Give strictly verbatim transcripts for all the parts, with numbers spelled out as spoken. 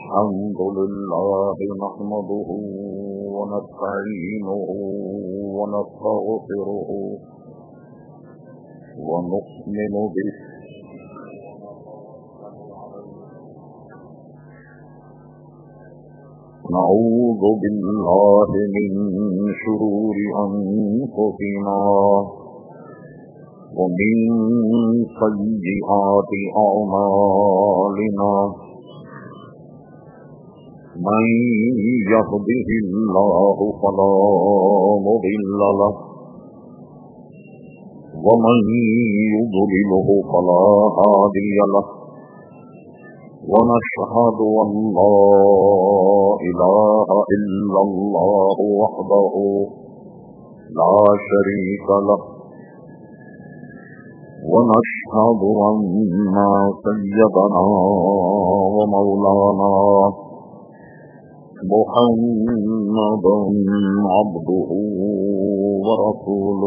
الحمد لله نحمده ونستعينه ونستغفره ونؤمن به نعوذ بالله من شرور أنفسنا ومن سيئات أعمالنا من يهده الله فلا مضل له ومن يضلله فلا هادي له ونشهد أن لا إله إلا الله وحده لا شريك له ونشهد أن سيدنا ومولانا محمدا عبده ورسوله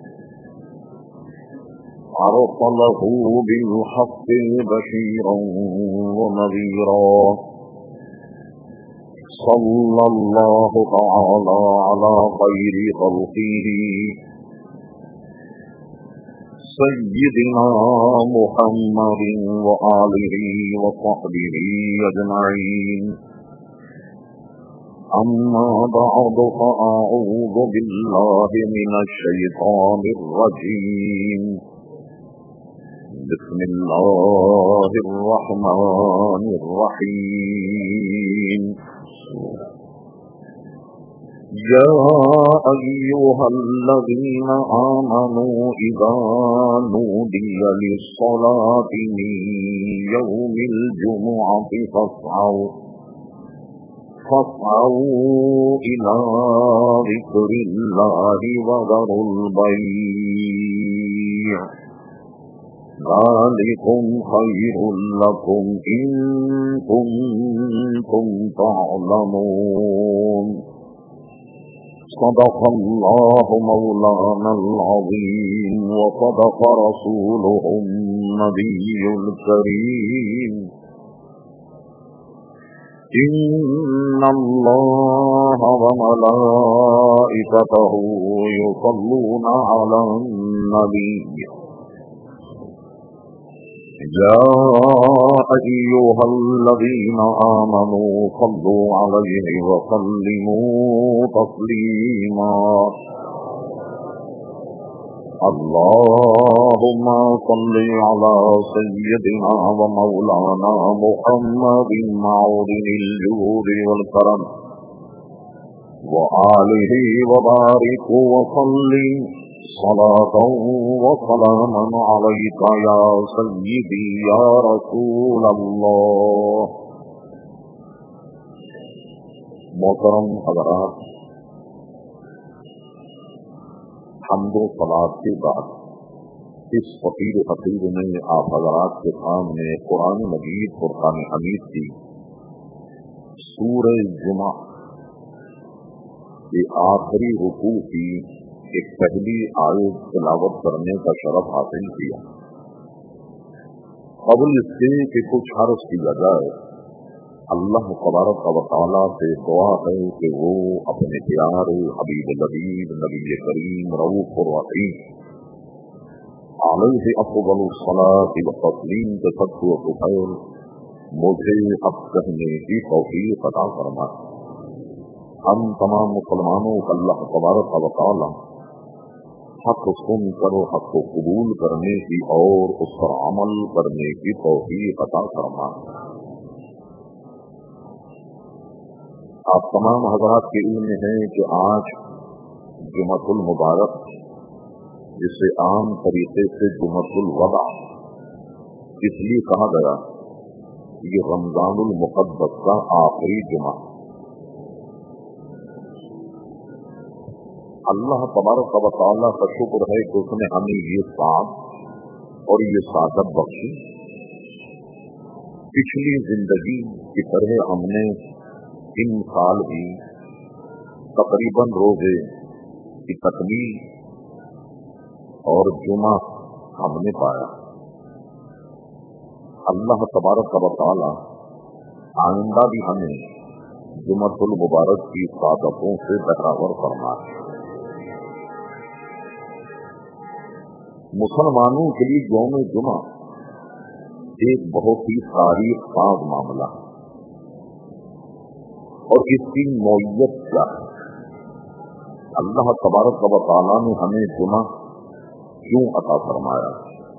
أرسله بالحق بشيرا ونذيرا صلى الله تعالى على خير خلقه سيدنا محمد وآله وصحبه أجمعين أما بعد فأعوذ بالله من الشيطان الرجيم بسم الله الرحمن الرحيم يا أيها الذين آمنوا إذا نودي للصلاة من يوم الجمعة فاسعوا فاسعوا إلى ذكر الله وذروا البيع ذلكم خير لكم إن كنتم تعلمون صدق الله مولانا العظيم وصدق رسوله النبي الكريم إن الله وملائكته يصلون على النبي يا أيها الذين آمنوا صلوا عليه وسلموا تسليما اللهم صل على سيدنا ومولانا محمد معدن الجود والكرم وآله وبارك وسلم صلاة وسلاما عليك يا سيدي يا رسول الله. محترم حضرات، حمد و صلاۃ کے بعد اس فقیر فقیر نے آپ حضرات کے سامنے قرآن مجید فرقان حمید کی سورہ جمعہ کے آخری رکوع کی ایک پہلی آیت تلاوت کرنے کا شرف حاصل کیا. قبل اس سے کہ کچھ عرض کیا جائے، اللہ تبارک و تعالیٰ سے دعا ہے کہ وہ اپنے پیارے حبیب لبیب نبی کریم رؤوف الرحیم علیہ افضل الصلاۃ والتسلیم کے صدقے و خیر مجھے حق کہنے کی توفیق عطا فرمائے. ہم تمام مسلمانوں کو اللہ تبارک و تعالیٰ حق سن کر حق کو قبول کرنے کی اور اس پر عمل کرنے کی توفیق عطا فرمائے. آپ تمام حضرات کے علم میں ہے کہ آج جمعۃ المبارک، جسے عام طریقے سے جمعۃ الوداع اس لیے کہا گیا، یہ رمضان المقدس کا آخری جمعہ. اللہ تبارک و تعالیٰ کا شکر ہے کہ اس نے ہمیں یہ ساتھ اور یہ سعادت بخشی. پچھلی زندگی کی طرح ہم نے ان سال بھی تقریباً روزے کی تکمیل اور جمعہ ہم نے پایا. اللہ تبارک و تعالی آئندہ بھی ہمیں جمعۃ المبارک کی سعادتوں سے بہراور فرمائے۔ مسلمانوں کے لیے یوم جمعہ ایک بہت ہی تاریخ ساز معاملہ ہے، اور اس کی نوعیت کیا ہے؟ اللہ تبارک و تعالیٰ نے ہمیں جمعہ کیوں عطا فرمایا؟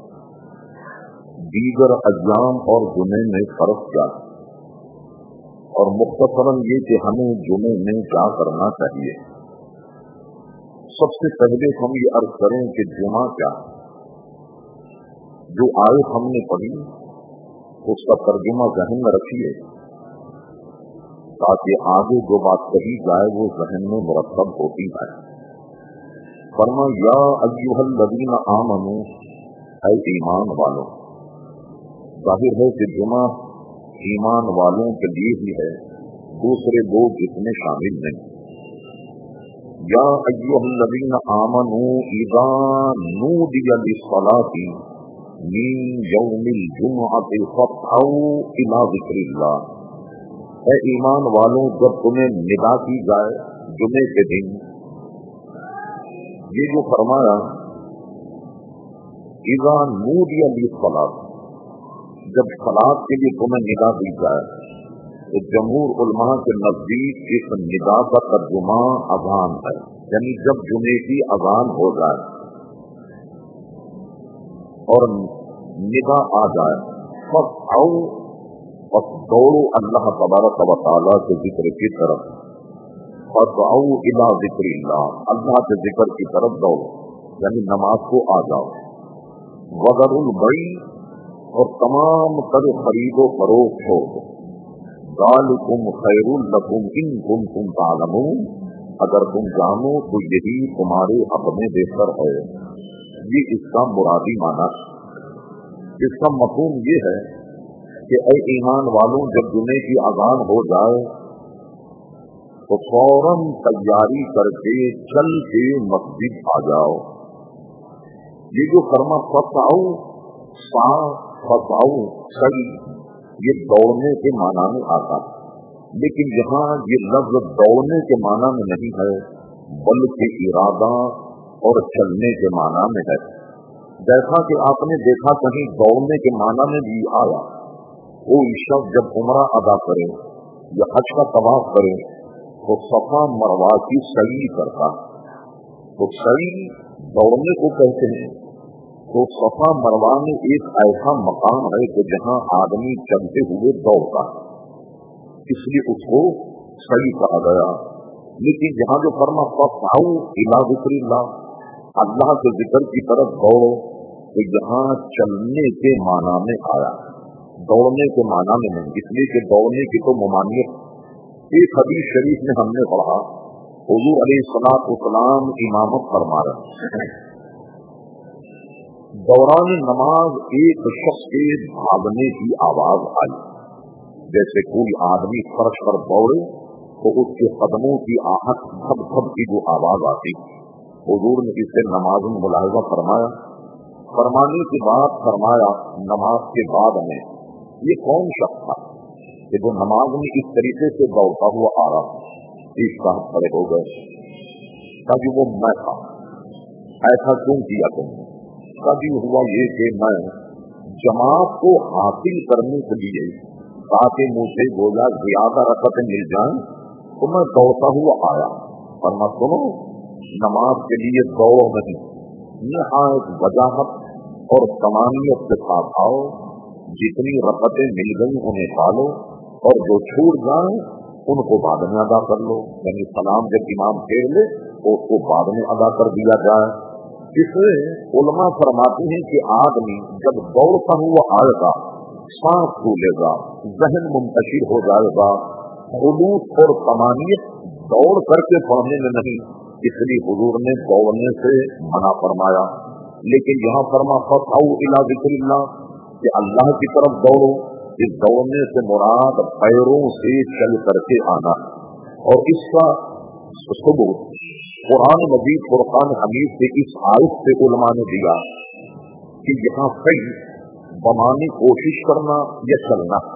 دیگر ایام اور جمعے میں فرق کیا ہے؟ اور مختصراً یہ کہ ہمیں جمعے میں کیا کرنا چاہیے۔ سب سے پہلے ہم یہ عرض کریں کہ جمعہ کیا ہے۔ جو آیت ہم نے پڑھی اس کا ترجمہ ذہن میں رکھیے تاکہ آگے جو بات کہی جائے وہ ذہن میں مرتب ہوتی ہے۔ فرمایا یا ایھا الذین آمنوا، اے ایمان والوں۔ ظاہر ہے کہ جمعہ ایمان والوں کے لیے ہی ہے، دوسرے لوگ اس میں شامل نہیں۔ یا ایھا الذین آمنوا اذا نودی للصلاۃ من یوم الجمعۃ فاسعوا الی ذکر اللہ، اے ایمان والوں جب تمہیں ندا کی جائے جمعے کے دن، یہ جو فرمایا اذا نودی للصلاۃ، جب صلاۃ کے لیے تمہیں ندا دی جائے، تو جمہور علماء کے نزدیک اس ندا کا ترجمہ اذان ہے، یعنی جب جمعے کی اذان ہو جائے اور ندا آ جائے، فاسعوا، پس دوڑو اللہ تبارک و تعالیٰ کے ذکر کی طرف، فاسعوا الی ذکر اللہ، اللہ کے ذکر کی طرف دوڑو، یعنی نماز کو آ جاؤ۔ وذروا البیع، اور تمام تر خرید و فروخت ہو، ذالکم خیر لکم ان کنتم تعلمون، اگر تم جانو تو یہی تمہارے حق میں بہتر ہے۔ یہ اس کا مرادی معنی ہے۔ اس کا مفہوم یہ ہے کہ اے ایمان والوں جب جمعے کی اذان ہو جائے تو فوراً تیاری کر کے چل کے مسجد آ جاؤ۔ یہ جو فرما فسعوا، سا فسعوا صحیح، یہ دوڑنے کے معنی میں آتا ہے، لیکن یہاں یہ لفظ دوڑنے کے معنی میں نہیں ہے بلکہ ارادہ اور چلنے کے معنی میں ہے۔ جیسا کہ آپ نے دیکھا کہیں دوڑنے کے معنی میں بھی آیا، کوئی شخص جب عمرہ ادا کرے یا حج کا طواف کرے تو صفا مروہ کی سعی کرتا ہے، تو سعی دوڑنے کو کہتے ہیں۔ تو صفا مروہ میں ایک ایسا مقام ہے کہ جہاں آدمی چلتے ہوئے دوڑتا ہے، اس لیے اس کو سعی کہا گیا۔ لیکن یہاں جو فرما فاسعوا الی ذکر اللہ، اللہ کے ذکر کی طرف دوڑو، تو یہاں چلنے کے معنی میں آیا، دوڑنے کے معنی میں نہیں، اس لیے کہ دوڑنے کی تو ممانعت۔ ایک حدیث شریف میں ہم نے پڑھا حضور علیہ الصلوۃ والسلام امامت فرما رہے ہیں، دوران نماز ایک شخص کے بھاگنے کی آواز آئی، جیسے کوئی آدمی فرش پر دوڑے تو اس کے قدموں کی آہٹ دھب دھب کی جو آواز آتی، حضور نے اسے نماز میں ملاحظہ فرمایا۔ فرمانے کے بعد فرمایا نماز کے بعد میں یہ کون شخص تھا کہ جو نماز میں اس طریقے سے دوڑتا ہوا آ رہا؟ ایک صاحب کھڑے ہو گئے، کبھی وہ میں تھا، ایسا کیوں کیا تم نے؟ کبھی ہوا یہ کہ میں جماعت کو حاصل کرنے کے لیے تاکہ مجھے گویا زیادہ رکعتیں مل جائیں تو میں دوڑتا ہوا آیا۔ فرما سنو، نماز کے لیے دوڑ نہیں، نہایت وجاہت اور تمامیت کے ساتھ آؤ، جتنی رکعتیں مل گئی انہیں پالو، اور جو چھوٹ جائیں ان کو بعد میں ادا کر لو، یعنی سلام جب امام پھیر لے تو اس کو بعد میں ادا کر دیا جائے۔ اس سے علماء فرماتے ہیں کہ آدمی جب دوڑتا ہوا آئے گا سانس پھولے گا، ذہن منتشر ہو جائے گا، خلوص اور تمانیت دوڑ کر کے پڑھنے میں نہیں، اس لیے حضور نے دوڑنے سے منع فرمایا۔ لیکن یہاں فرما فاسعوا الی ذکر اللہ، کہ اللہ کی طرف دوڑو، اس دوڑنے سے مراد پیروں سے چل کر کے آنا، اور اس کا ثبوت قرآن مجید فرقان حمید سے اس آیت سے علماء نے دیا کہ یہاں صحیح بمانی کوشش کرنا یا چلنا،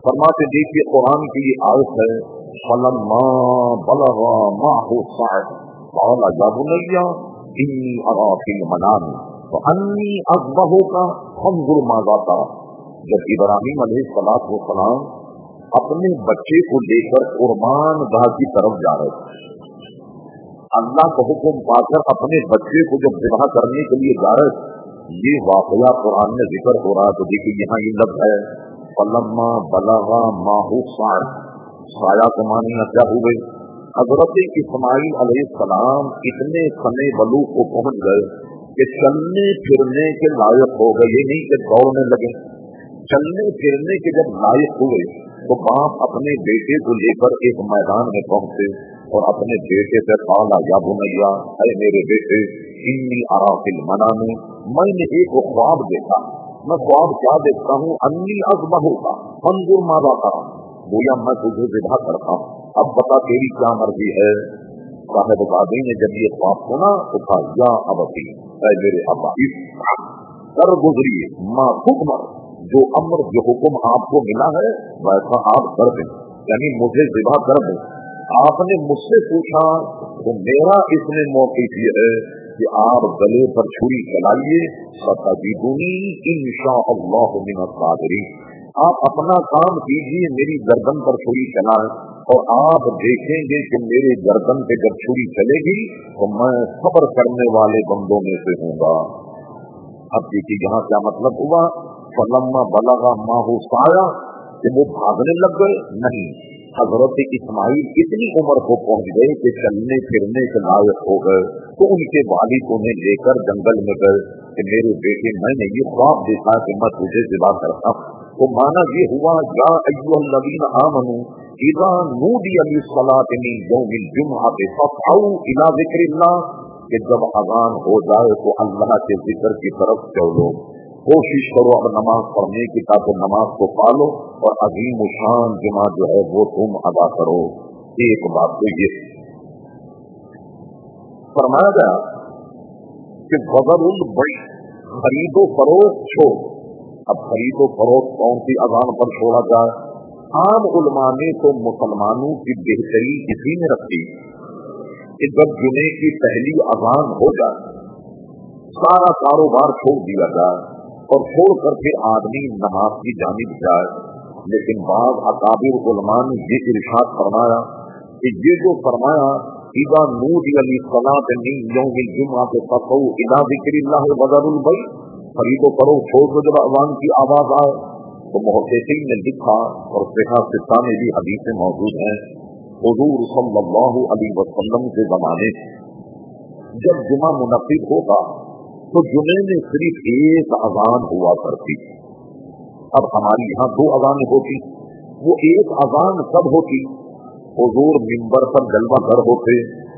فرماتے دیکھیے قرآن کی یہ آیت ہے فلما بلغ معه السعي قال يا بني إني أرى في المنام وأني أذبحك فانظر ماذا ترى. جب ابراہیم علیہ الصلوۃ والسلام اپنے بچے کو لے کر قربان گاہ کی طرف جا رہے تھے، اللہ کا حکم پا کر اپنے بچے کو جب ذبح کرنے کے لیے جا رہے تھے، یہ واقعہ قرآن میں ذکر ہو رہا ہے. تو دیکھیے یہاں یہ لفظ ہے فلما بلغ معه السعي. سایہ کو معنی کیا ہوئے؟ حضرت اسماعیل علیہ السلام اتنے سنے بلوغ کو پہنچ گئے کہ چلنے پھرنے کے لائق ہو گئے. یہ نہیں کہ دوڑنے لگے، چلنے پھرنے کے جب لائق ہوئے تو باپ اپنے بیٹے کو لے کر ایک میدان میں پہنچے اور اپنے بیٹے سے قالا یا بنیا، اے میرے بیٹے انی ارا فی المنام، میں نے ایک خواب دیکھا. میں خواب کیا دیکھتا ہوں؟ انی اذبحک فانظر ماذا ترى، گویا میں تجھے ذبح کرتا ہوں، اب بتا تیری کیا مرضی ہے. صاحب زادی نے جب یہ خواب سنا تو کہا یا ابتی، اے میرے ابا کر گزریے ما حکم، جو امر جو حکم آپ کو ملا ہے ویسا آپ کر دیں، یعنی مجھے ذبح کر دیں. آپ نے مجھ سے پوچھا تو میرا اس میں موقف یہ ہے کہ آپ گلے پر چھری چلائیے، ستجدونی انشاءاللہ من الصابرین. آپ اپنا کام کیجیے، میری گردن پر چھری چلائیں اور آپ دیکھیں گے کہ میرے گردن پہ جب چھری چلے گی تو میں صبر کرنے والے بندوں میں سے ہوں گا. اب دیکھیے یہاں کیا مطلب ہوا؟ فلما بلغ معه السعي کہ وہ بھاگنے لگ گئے؟ نہیں، حضرت اسماعیل اتنی عمر کو پہنچ گئے کہ چلنے پھرنے کے لائق ہو گئے تو ان کے والد انہیں لے کر جنگل میں گئے کہ میرے بیٹے میں نے یہ خواب دیکھا کہ میں تجھے ذبح کرتا ہوں. تو مانا یہ ہوا یا ایھا الذین آمنوا اذا نودی للصلاۃ من یوم الجمعۃ فاسعوا الی ذکر اللہ، کہ جب اذان ہو جائے تو اللہ کے ذکر کی طرف چلو، کوشش کرو اب نماز پڑھنے کی تاکہ نماز کو پالو اور عظیم الشان جمعہ جو ہے وہ تم ادا کرو. ایک بات تو یہ فرمایا گیا کہ بذر البیع، خرید و فروخت چھوڑ. اب خرید و فروخت کون سی اذان پر چھوڑا جائے؟ عام علماء نے تو مسلمانوں کی بہتری اسی میں رکھی کہ جب جمعے کی پہلی اذان ہو جائے سارا کاروبار چھوڑ دیا جائے اور چھوڑ کر کے آدمی نماز کی جانب جائے. لیکن بعض اکابر علماء نے یہ ارشاد فرمایا کہ یہ جو فرمایا اذا نودی للصلاۃ من یوم الجمعۃ فاسعوا الی ذکر اللہ وذروا البیع، خرید و فروخت چھوڑ دو جب اذان کی آواز آئے. تو محققین نے لکھا اور صحیح ستہ میں بھی حدیثیں موجود ہیں، حضور صلی اللہ علیہ وسلم کے زمانے جب جمعہ منعقد ہوگا تو جمعے میں صرف ایک اذان ہوا کرتی. اب ہماری یہاں دو اذانیں ہوتی. وہ ایک اذان کب ہوتی؟ حضور منبر پر جلوہ گر ہوتے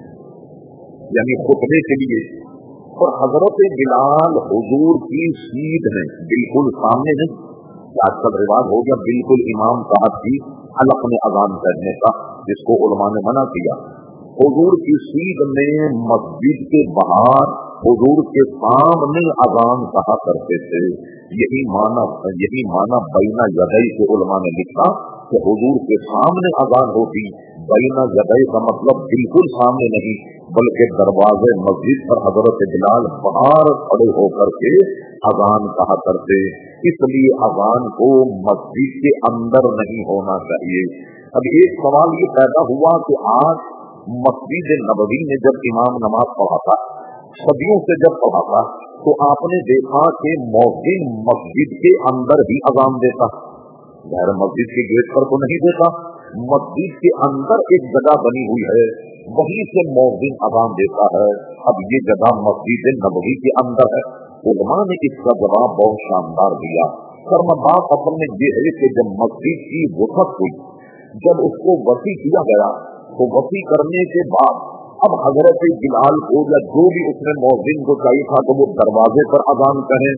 یعنی خطبے کے لیے، اور حضرت بلال حضور کی سیدھ میں بالکل سامنے نہیں. آج کل رواج ہو گیا بالکل امام صاحب کی حلق میں اذان کرنے کا، جس کو علماء نے منع کیا. حضور کی سیدھ میں مسجد کے باہر حضور کے سامنے اذان کہا کرتے تھے. یہی معنی یہی معنی بینہ یدئی کے علماء نے لکھا کہ حضور کے سامنے اذان ہوتی. بینہ یدئی کا مطلب بالکل سامنے نہیں بلکہ دروازے مسجد پر حضرت بلال باہر کھڑے ہو کر کے اذان کہا کرتے. اس لیے اذان کو مسجد کے اندر نہیں ہونا چاہیے. اب ایک سوال یہ پیدا ہوا کہ آج مسجد نبوی میں جب امام نماز پڑھاتا صدیوں سے جب پڑھاتا تو آپ نے دیکھا کہ مؤذن مسجد کے اندر ہی اذان دیتا، غیر مسجد کے گیٹ پر تو نہیں دیتا. مسجد کے اندر ایک جگہ بنی ہوئی ہے وہیں سے مؤذن اذان دیتا ہے. اب یہ جگہ مسجد نبوی کے اندر ہے. علماء نے اس کا جواب بہت شاندار دیا. فرما بات اصل میں یہ ہے کہ جب مسجد کی وسعت ہوئی، جب اس کو وسیع کیا گیا تو وسیع کرنے کے بعد اب حضرت بلال کو یا جو بھی اس میں مؤذن کو چاہیے تھا تو وہ دروازے پر اذان کریں.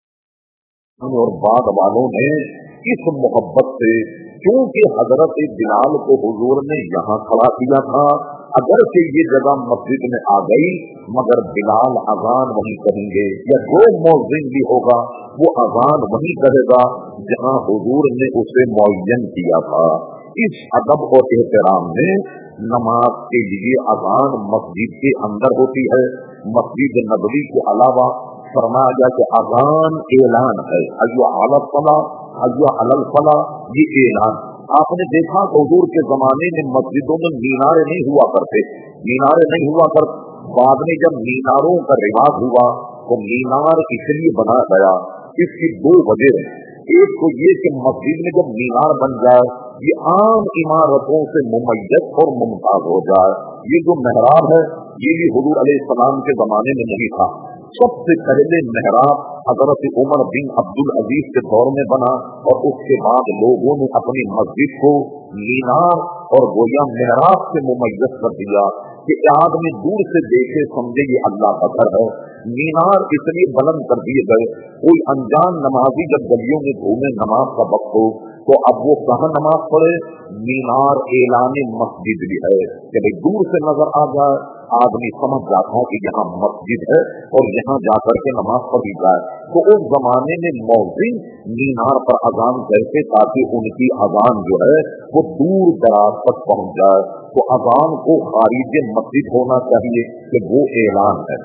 اور بعد والوں نے اس محبت سے، کیونکہ حضرت بلال کو حضور نے یہاں کھڑا کیا تھا اگر کہ یہ جگہ مسجد میں آ گئی مگر بلال اذان وہیں کہیں گے، یا جو مؤذن بھی ہوگا وہ اذان وہیں کرے گا جہاں حضور نے اسے معین کیا تھا۔ اس ادب اور احترام میں نماز کے لیے اذان مسجد کے اندر ہوتی ہے۔ مسجد نبوی کے علاوہ فرمایا گیا کہ اذان اعلان ہے، حی علی الصلاۃ حی علی الفلاح، یہ اعلان۔ آپ نے دیکھا حضور کے زمانے میں مسجدوں میں مینارے نہیں ہوا کرتے، مینارے نہیں ہوا کرتے۔ بعد میں جب میناروں کا رواج ہوا تو مینار اس لیے بنایا گیا، اس کی دو وجہ ہیں۔ ایک تو یہ کہ مسجد میں جب مینار بن جائے یہ عام عمارتوں سے ممیز اور ممتاز ہو جائے۔ یہ جو محراب ہے یہ بھی حضور علیہ السلام کے زمانے میں نہیں تھا۔ سب سے پہلے محراب حضرت عمر بن عبد العزیز کے دور میں بنا، اور اس کے بعد لوگوں نے اپنی مسجد کو مینار اور گویا محراب سے ممیز کر دیا کہ آدمی دور سے دیکھے سمجھے یہ اللہ کا گھر ہے۔ مینار اس لیے بلند کر دیے گئے، کوئی انجان نمازی جب گلیوں میں گھومے نماز کا وقت ہو تو اب وہ کہاں نماز پڑھے؟ مینار اعلان مسجد بھی ہے کہ بھائی دور سے نظر آ جائے آدمی سمجھ جاتا ہے کہ یہاں مسجد ہے اور یہاں جا کر کے نماز پڑھی جائے۔ تو اس زمانے میں مؤذن مینار پر اذان کہتے تاکہ ان کی اذان جو ہے وہ دور دراز تک پہنچ جائے۔ تو اذان کو خارج مسجد ہونا چاہیے کہ وہ اعلان ہے۔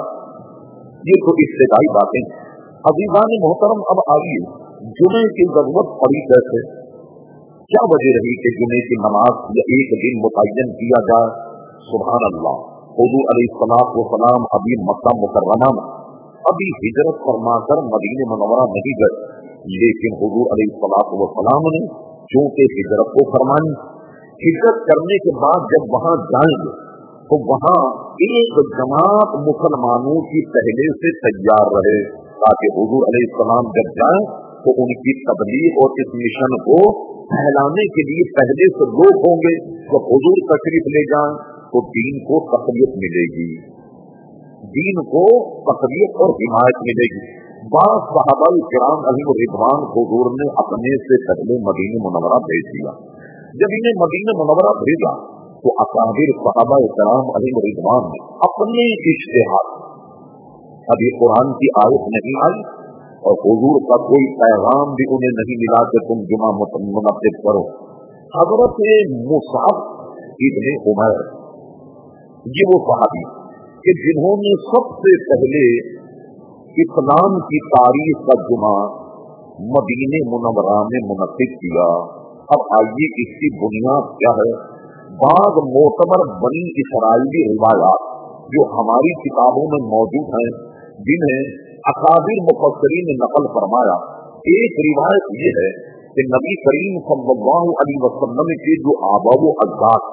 یہ تو ابتدائی باتیں۔ عزیزان محترم، اب آئیے جمعے کی ضرورت پڑی کیسے؟ کیا وجہ رہی کہ جمعے کی نماز یا ایک دن متعین کیا جائے؟ سبحان اللہ، حضور علیہ الصلوۃ والسلام ابھی مکہ مکرمہ میں ابھی ہجرت فرما کر مدینہ منورہ نہیں گئے، لیکن حضور علیہ الصلوۃ والسلام نے چونکہ ہجرت کو فرمانی، ہجرت کرنے کے بعد جب وہاں جائیں گے تو وہاں ایک جماعت مسلمانوں کی پہلے سے تیار رہے تاکہ حضور علیہ السلام جب جائیں تو ان کی تبلیغ اور اس مشن کو پھیلانے کے لیے پہلے سے لوگ ہوں گے۔ جب حضور تشریف لے جائیں تو دین کو تقویت ملے گی، دین کو تقویت اور حمایت ملے گی۔ بعض صحابہ کرام علیہ رضوان حضور نے اپنے سے پہلے مدینہ منورہ بھیج دیا۔ جب انہیں مدینہ منورہ بھیجا تو اکابر صحابہ کرام علیہ رضوان نے اپنے اجتہاد، ابھی قرآن کی آیت نہیں آئی اور حضور کا کوئی پیغام بھی انہیں نہیں ملا کہ تم جمعہ منعقد کرو، حضرت مصعب ابن عمیر یہ وہ صحابی کہ جنہوں نے سب سے پہلے اسلام کی تاریخ کا جمعہ مدینہ منورہ میں منعقد کیا۔ اب آئیے اس کی بنیاد کیا ہے؟ بعض معتبر بنی اسرائیلی روایات جو ہماری کتابوں میں موجود ہیں جنہیں اکابر مفسرین نے نقل فرمایا۔ ایک روایت یہ ہے کہ نبی کریم صلی اللہ علیہ وسلم کے جو آبا و اجداد،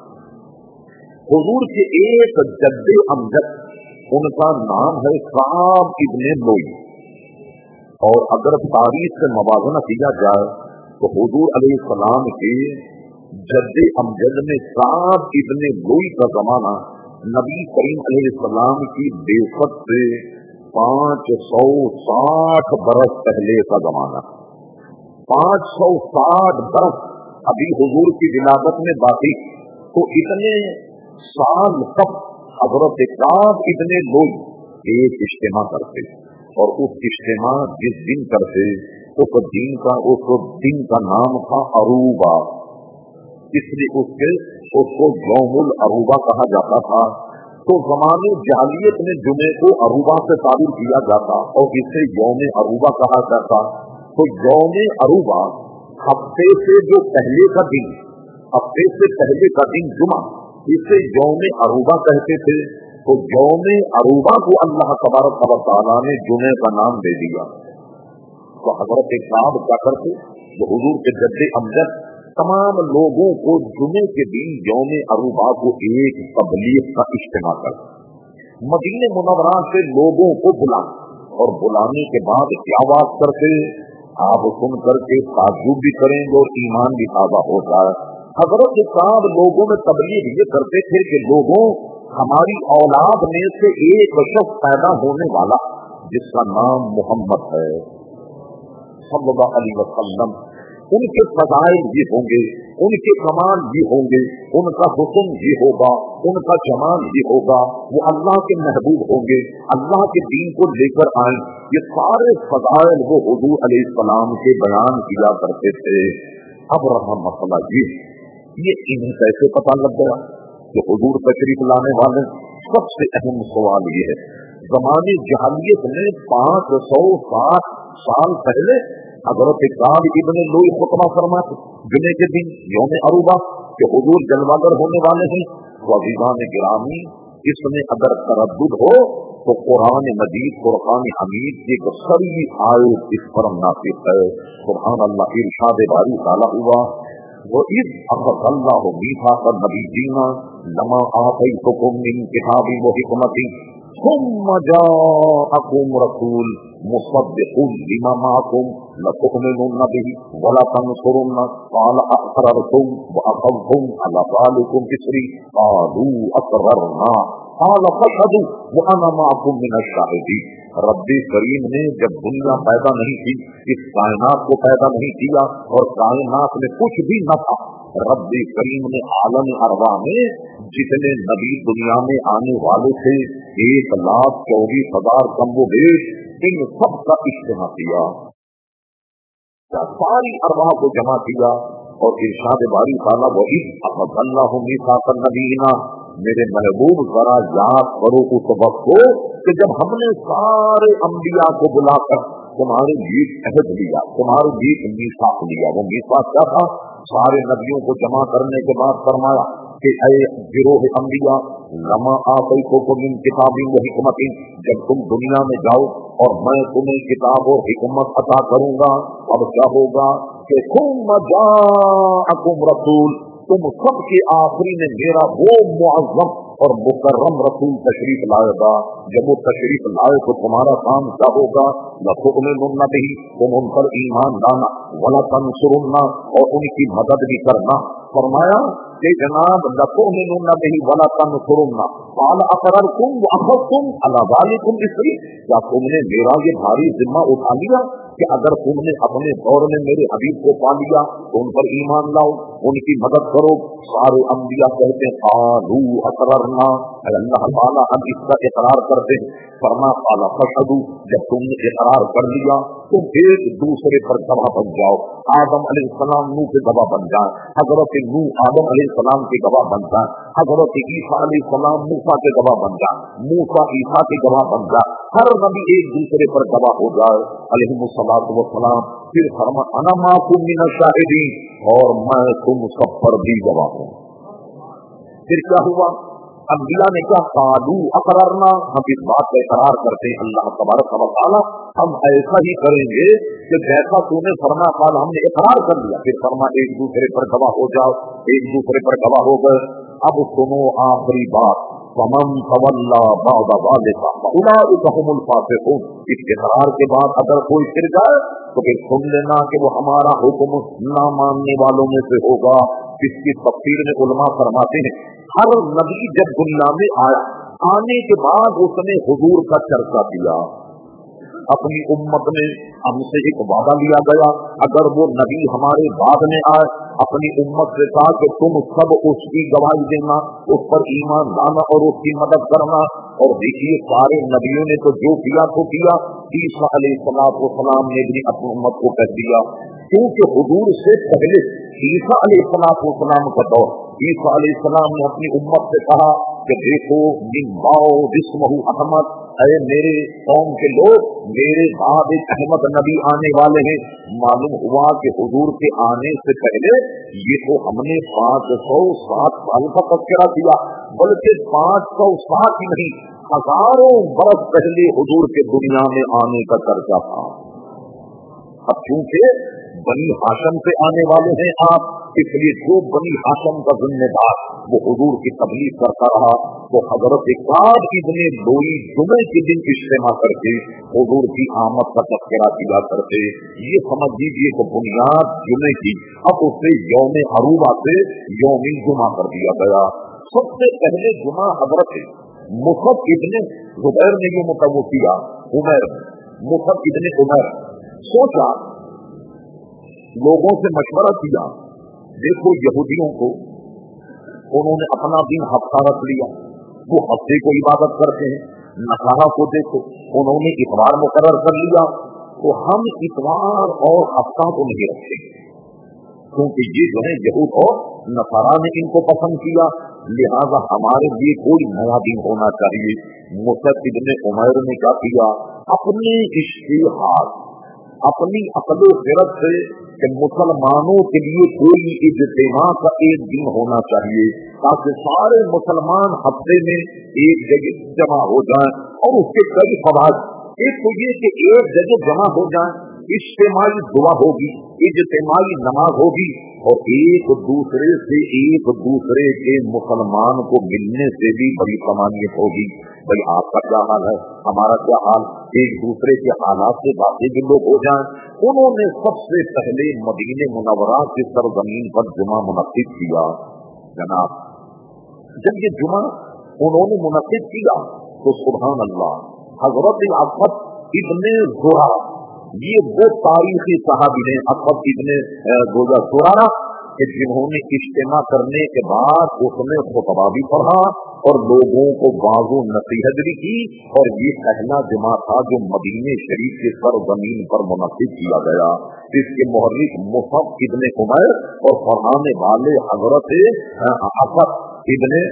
حضور کے ایک جد امجد ان کا نام ہے صعب ابن لوئی، اور اگر تاریخ سے موازنہ کیا جائے تو حضور علیہ السلام کے جد امجد میں صعب ابن لوئی کا زمانہ نبی کریم علیہ السلام کی بعثت سے پانچ سو ساٹھ برس پہلے کا زمانہ، پانچ سو ساٹھ برس ابھی حضور کی ولادت میں باقی۔ تو اتنے سال تک حضرت صعب ابن لوئی ایک اجتماع کرتے، اور اس اجتماع جس دن کرتے اس دن کا اس دن کا نام تھا عروبہ، اس لیے اس کے اس کو یوم العروبہ کہا جاتا تھا۔ تو زمانے جاہلیت میں جمعے کو عروبہ سے تعبیر کیا جاتا اور اسے یوم عروبہ کہا جاتا۔ تو یوم عروبہ ہفتے سے جو پہلے کا دن، ہفتے سے پہلے کا دن جمعہ، اسے یوم عروبہ کہتے تھے۔ تو یوم عروبہ کو اللہ تبارک و تعالیٰ نے جمعے کا نام دے دیا۔ تو حضرت صاحب کیا کرتے، جو حضور کے جد امجد تمام لوگوں کو جمعے کے دن یوم عروبہ کو ایک تبلیغ کا اجتماع کرتے، مدینہ منورہ سے لوگوں کو بلاتے، اور بلانے کے بعد کیا بات کرتے، آپ سن کر کے تعجب بھی کریں گے اور ایمان بھی تازہ ہو جائے۔ حضرت صاحب لوگوں میں تبلیغ یہ کرتے تھے کہ لوگوں، ہماری اولاد میں سے ایک شخص پیدا ہونے والا جس کا نام محمد ہے صلی اللہ علیہ وسلم، उनके फजाइल ये होंगे, उनके कमाल ये होंगे, उनका हुक्म ये होगा, उनका जमाल ये होगा, वो अल्लाह के महबूब होंगे, अल्लाह के दीन को लेकर आए। ये सारे फजाइल वो हुजूर अलैहिस्सलाम के बयान किया करते थे। अब रहा मसला ये ये इन्हें कैसे पता लग गया कि हुजूर तशरीफ लाने वाले? सबसे अहम सवाल ये है, जमाने जहालियत में पांच सौ साठ साल पहले हजरत काब इब्न लूई खुतबा फरमाते जुमे के दिन यौम अरूबा के हुजूर जलवागर होने वाले हैं। तो अज़ीज़ान गिरामी, इसमें अगर तरद्दुद हो तो कुरान मजीद, कुरान हमीद की एक सही आयत इस पर नासिब है। सुभान अल्लाह, इरशाद बारी ताला हुआ, वो इस अल्लाह मीठा का नबी जीना लमा आतैतुकुम मिन किताबि व हिकमति सुम्मा जाअकुम रसूल मुसद्दिकुन लिमा माअकुम लतुमिनुन्न बिहि व लतंसुरुन्ना क़ाल अक़ररतुम व अक़ररतुम अला ज़ालिकुम इसरी क़ालू अक़ररना क़ाल फ़शहदू व अना माअकुम मिनश्शाहिदीन। रब्बे करीम ने जब दुनिया पैदा नहीं की, इस कायनात को पैदा नहीं किया और कायनात में कुछ भी न था, रब्बे करीम ने आलम अरवा में जितने नबी दुनिया में आने वाले थे, एक लाख चौबीस हजार कम्बो बेश, इन सब का इज्तिमा किया, सारी अरवा को जमा किया और इरशाद बारी ताला वही अल्लाह मीसाक़ नबीना, मेरे महबूब जरा याद करो उस वक्त को कि जब हमने सारे अंबिया को बुलाकर तुम्हारे लिए अहद लिया, तुम्हारे लिए मीसाक़ लिया। वो मीसाक़ क्या था? सारे नबियों को जमा करने के बाद फरमाया कि ऐ गिरोह अंबिया लमा आतैतुकुम मिन किताबिन व हिकमतिन, जब तुम दुनिया में जाओ और मैं तुम्हें किताब और हिकमत अता करूंगा, अब क्या होगा कि सुम्मा जाअकुम रसूल, तुम सबके आखिरी में मेरा वो मुअज़्ज़म और मुकर्रम रसूल तशरीफ लाएगा। जब वो तशरीफ लाए तो तुम्हारा काम क्या होगा? लतुमिनुन्न बिही, तुम उन पर ईमान लाना, वला तंसुरुन्ना, और उनकी मदद भी करना। फरमाया कि जनाब लतुमिनुन्न बिही वला तंसुरुन्ना क़ाल अक़ररतुम व अख़ज़्तुम अला ज़ालिकुम इसरी, क्या तुमने मेरा ये भारी जिम्मा उठा लिया कि अगर तुमने अपने दौर में मेरे हबीब को पा लिया तो उन पर ईमान लाओ, उनकी मदद करो। सारे अंबिया कहते हैं क़ालू अक़ररना, अल्लाह ताला हम इसका इकरार करते हैं। फरमा क़ाल फ़शहदू, जब तुमने इकरार कर लिया तुम एक दूसरे पर गवाह बन जाओ। आदम अलैहिस्सलाम नूह के गवाह बन जाए, हजरत नूह आदम अलैहिस्सलाम के गवाह बन जाए, हजरत ईसा अलैहिस्सलाम मूसा के गवाह बन जाए, मूसा ईसा के गवाह बन जाए, हर नबी एक दूसरे पर गवाह हो जाए अलैहिमुस्सलातु वस्सलाम। फिर फरमा अना माअकुम मिनश्शाहिदीन, और मैं तुम सब पर भी गवाह हूँ। फिर क्या हुआ? अंबिया ने क्या? क़ालू अक़ररना, हम इस बात का इकरार करते हैं अल्लाह तबारक व तआला, हम ऐसा ही करेंगे कि जैसा तूने फरमाया काल हमने इकरार कर लिया। फिर फरमा एक दूसरे पर गवाह हो जाओ, एक दूसरे पर गवाह हो गए। अब सुनो आखिरी बात, फमन तवल्ला बअद ज़ालिका फउलाइका हुमुल फासिकून। इस इकरार के बाद अगर कोई फिर जाए तो फिर सुन लेना कि वो हमारा हुक्म ना मानने वालों में से होगा। इसकी तफसीर में उलमा फरमाते हैं, हर नबी जब दुनिया में आया, आने के बाद उसने हुजूर का चर्चा किया। अपनी उम्मत में हमसे एक वादा लिया गया, अगर वो नबी हमारे बाद में आए, अपनी उम्मत से कहा कि तुम सब उसकी गवाही देना, उस पर ईमान लाना और उसकी मदद करना। और देखिए सारे नबियों ने तो जो किया तो किया, ईसा अलैहिस्सलाम ने भी अपनी उम्मत को कह दिया, क्योंकि हुजूर से पहले ईसा अलैहिस्सलाम का दौर, ईसा अलैहिस्सलाम ने अपनी उम्मत से कहा कि देखो निम्बाओ जिस्महु अहमद, अरे मेरे कौम के लोग, मेरे बाद एक अहमद नबी आने वाले हैं। मालूम हुआ कि हुजूर के आने से पहले ये तो हमने पाँच सौ सात साल का तज़किरा किया, बल्कि पाँच सौ सात ही नहीं हजारों बरस पहले हुजूर के दुनिया में आने का चर्चा था। अब क्योंकि बनी हाशम से आने वाले हैं आप, इसलिए जो बनी हाशम का जिम्मेदार वो हुजूर की तबलीग करता रहा, तो हजरत काब इब्ने लूई जुमे के दिन इज्तिमा करके हुजूर की आमद का तज़किरा किया करते। ये समझ लीजिए कि बुनियाद जुमे की, अब उसे यौम अरूबा से यौम जुमा कर दिया गया। सबसे पहले जुमा हजरत मुसअब इब्ने ज़ुबैर ने ये मुतव्वो किया, उमर मुसअब इब्ने उमर सोचा लोगों से मशवरा किया, देखो यहूदियों को उन्होंने अपना दिन हफ्ता रख लिया, वो हफ्ते को इबादत करते हैं। नसारा को देखो उन्होंने इतवार मुकर्रर कर लिया, तो हम इतवार और हफ्ता को नहीं रखेंगे, क्योंकि ये जो है यहूद और नसारा ने इनको पसंद किया, लिहाजा हमारे लिए कोई नया दिन होना चाहिए। मुसअब इब्न उमैर ने क्या किया, अपने इश्तिहाद अपनी अक़ल ग़ैरत से कि मुसलमानों के लिए कोई इज्तिमा का एक दिन होना चाहिए, ताकि सारे मुसलमान हफ्ते में एक जगह जमा हो जाएं, और उसके कई फवाइद। एक तो ये कि एक जगह जमा हो जाएं, इज्तिमाई दुआ होगी, इज्तिमाई नमाज होगी, और एक दूसरे से एक दूसरे के मुसलमान को मिलने से भी बड़ी कमानियत होगी। भाई आपका क्या हाल है, हमारा क्या हाल, एक दूसरे के हालात से बातें भी लोग हो जाएं। उन्होंने सबसे पहले मदीने मुनव्वरा की सरजमीन पर जुमा मुनक्किद किया। जनाब जब ये जुमा उन्होंने मुनक्किद किया तो सुभान अल्लाह, हजरत अक़ब इब्ने ज़ुरा, ये वो तारीखी सहाबी हैं अक़ब इब्ने ज़ुरा कि जिन्होंने इज्तिमा करने के बाद उसमें खुतबा भी पढ़ा और लोगों को वाज़ो नसीहत भी की, और ये पहला जुमा था जो मदीने शरीफ के सरजमीन पर मुनक्किद किया गया। इसके मुहर्रिख मुसअब इब्ने उमैर और पढ़ाने वाले हजरत अक़ब इब्ने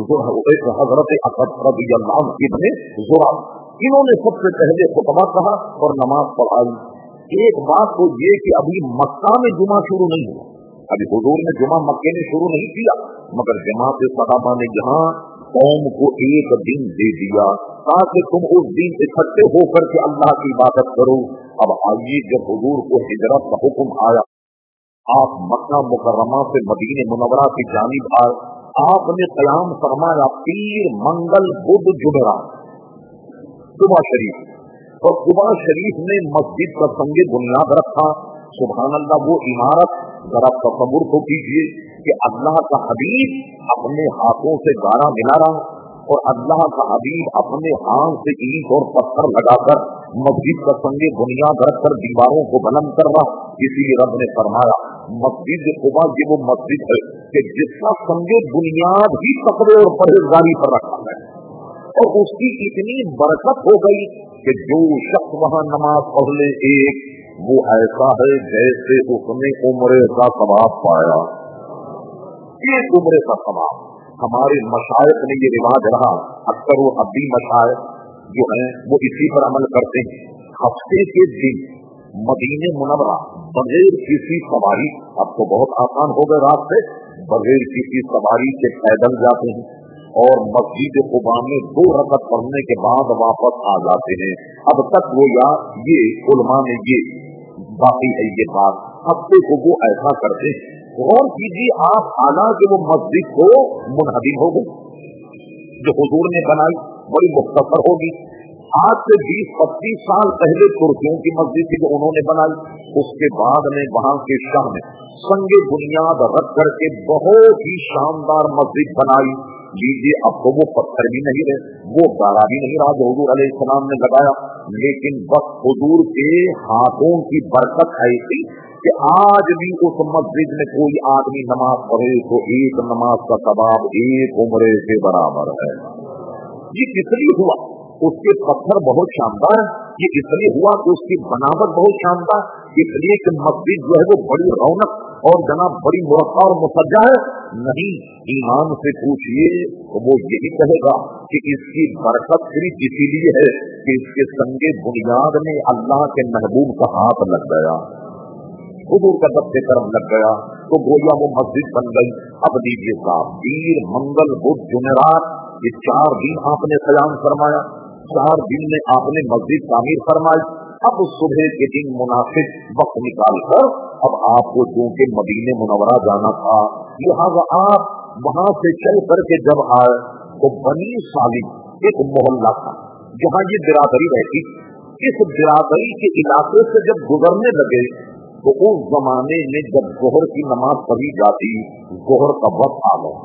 हजरत अक़ब रज़ियल्लाहु इब्ने ज़ुरा, इन्होंने सबसे पहले खुतबा कहा और नमाज पढ़ाई। एक बात तो ये कि अभी मक्का में जुमा शुरू नहीं हुआ, अभी हुजूर ने जुमा मक्के में शुरू नहीं किया, मगर जमात सहाबा ने यहाँ कौम को एक दिन दे दिया ताकि तुम उस दिन इकट्ठे होकर के अल्लाह की इबादत करो। अब आइए, जब हुजूर को हिजरत का हुक्म आया, आप मक्का मुकर्रमा से मदीने मुनव्वरा की जानिब आए, आपने क़याम फरमाया पीर मंगल बुध जुमेरात कुबा शरीफ, और कुबा शरीफ में मस्जिद का संगे बुनियाद रखा। सुभान अल्लाह, वो इमारत जरा तसव्वुर तो कीजिए कि अल्लाह का हबीब अपने हाथों से गारा मिला रहा और अल्लाह का हबीब अपने हाथ से ईंट और पत्थर लगाकर मस्जिद का संगे बुनियाद रखकर दीवारों को बुलंद कर रहा। इसीलिए रब ने फरमाया मस्जिद कुबा ये वो मस्जिद है कि जिसका संगे बुनियाद ही तक़वे और परहेज़गारी पर रखा है, और उसकी इतनी बरकत हो गई कि जो शख्स वहाँ नमाज पढ़ ले एक, वो ऐसा है जैसे उसने उम्रे का सवाब पाया, एक उम्रे का सवाब। हमारे मशाइख ने ये रिवाज रहा, अक्सर वो अभी मशाइख जो हैं वो इसी पर अमल करते हैं। हफ्ते के दिन मदीने मुनव्वरा बगैर किसी सवारी, अब तो बहुत आसान हो गए, रात से बगैर किसी सवारी के पैदल जाते हैं और मस्जिद कुबा में दो रकअत पढ़ने के बाद वापस आ जाते हैं। अब तक वो या ये उलमा ने ये बाकी है ये बात, हफ्ते को वो ऐसा करते हैं। गौर कीजिए आप, हालांकि वो मस्जिद को मुनहदिम हो गई जो हुजूर ने बनाई, बड़ी मुख्तसर होगी। आज से बीस पच्चीस साल पहले तुर्कियों की मस्जिद थी जो उन्होंने बनाई, उसके बाद में वहां के शाह ने संगे बुनियाद रख करके बहुत ही शानदार मस्जिद बनाई। लीजिए, अब तो वो पत्थर भी नहीं रहे, वो गारा भी नहीं रहा जो हुजूर अलैहिस्सलाम ने लगाया, लेकिन बस हुजूर के हाथों की बरकत ऐसी कि आज भी उस मस्जिद में कोई आदमी नमाज पढ़े तो एक नमाज का सवाब एक उम्रे के बराबर है। ये इसलिए हुआ उसके पत्थर बहुत शानदार, ये इसलिए हुआ कि उसकी बनावट बहुत शानदार, इसलिए कि मस्जिद जो है वो बड़ी रौनक और जनाब बड़ी मुरक्का और मुसज्जा है। नहीं, ईमान से पूछिए तो वो यही कहेगा कि इसकी बरकत सिर्फ इसीलिए है कि इसके संगे बुनियाद में अल्लाह के महबूब का हाथ लग गया, हुजूर का दब्बे करम लग गया, तो गोया वो मस्जिद बन गई। अब दीजिए साहब, पीर मंगल बुध जुमेरात ये चार दिन आपने क़याम फरमाया, चार दिन में आपने मस्जिद तामीर फरमाई। अब सुबह के दिन मुनासिब वक्त निकाल कर अब आपको चूंकि मदीने मुनव्वरा जाना था, लिहाजा आप वहां से चल करके जब आए तो बनी सालिम एक मोहल्ला था जहाँ ये बिरादरी रहती। इस बिरादरी के इलाके से जब गुजरने लगे तो उस जमाने में जब जोहर की नमाज पढ़ी जाती, जोहर का वक्त आ गया।